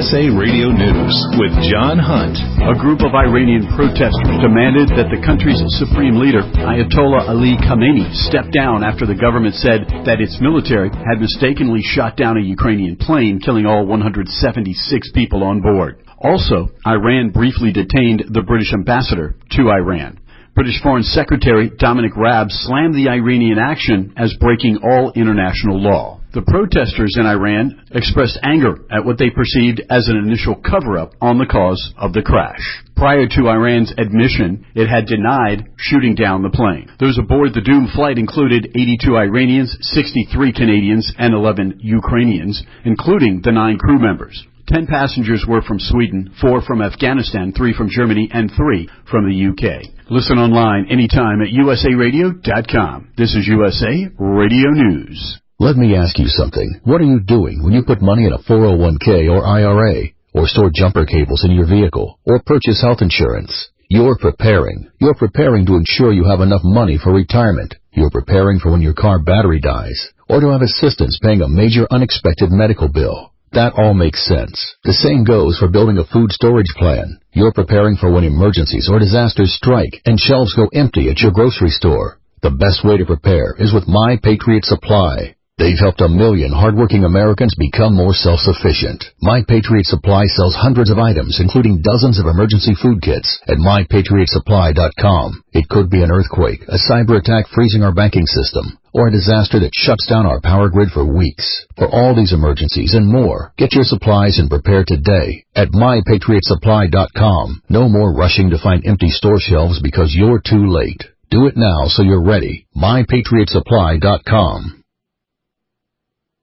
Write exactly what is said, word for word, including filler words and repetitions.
S A Radio News with John Hunt. A group of Iranian protesters demanded that the country's supreme leader, Ayatollah Ali Khamenei, step down after the government said that its military had mistakenly shot down a Ukrainian plane, killing all one hundred seventy-six people on board. Also, Iran briefly detained the British ambassador to Iran. British Foreign Secretary Dominic Raab slammed the Iranian action as breaking all international law. The protesters in Iran expressed anger at what they perceived as an initial cover-up on the cause of the crash. Prior to Iran's admission, it had denied shooting down the plane. Those aboard the doomed flight included eighty-two Iranians, sixty-three Canadians, and eleven Ukrainians, including the nine crew members. Ten passengers were from Sweden, four from Afghanistan, three from Germany, and three from the U K. Listen online anytime at U S A radio dot com. This is U S A Radio News. Let me ask you something. What are you doing when you put money in a four oh one k or I R A, or store jumper cables in your vehicle, or purchase health insurance? You're preparing. You're preparing to ensure you have enough money for retirement. You're preparing for when your car battery dies, or to have assistance paying a major unexpected medical bill. That all makes sense. The same goes for building a food storage plan. You're preparing for when emergencies or disasters strike and shelves go empty at your grocery store. The best way to prepare is with My Patriot Supply. They've helped a million hardworking Americans become more self-sufficient. My Patriot Supply sells hundreds of items, including dozens of emergency food kits, at my patriot supply dot com. It could be an earthquake, a cyber attack freezing our banking system, or a disaster that shuts down our power grid for weeks. For all these emergencies and more, get your supplies and prepare today at my patriot supply dot com. No more rushing to find empty store shelves because you're too late. Do it now so you're ready. my patriot supply dot com.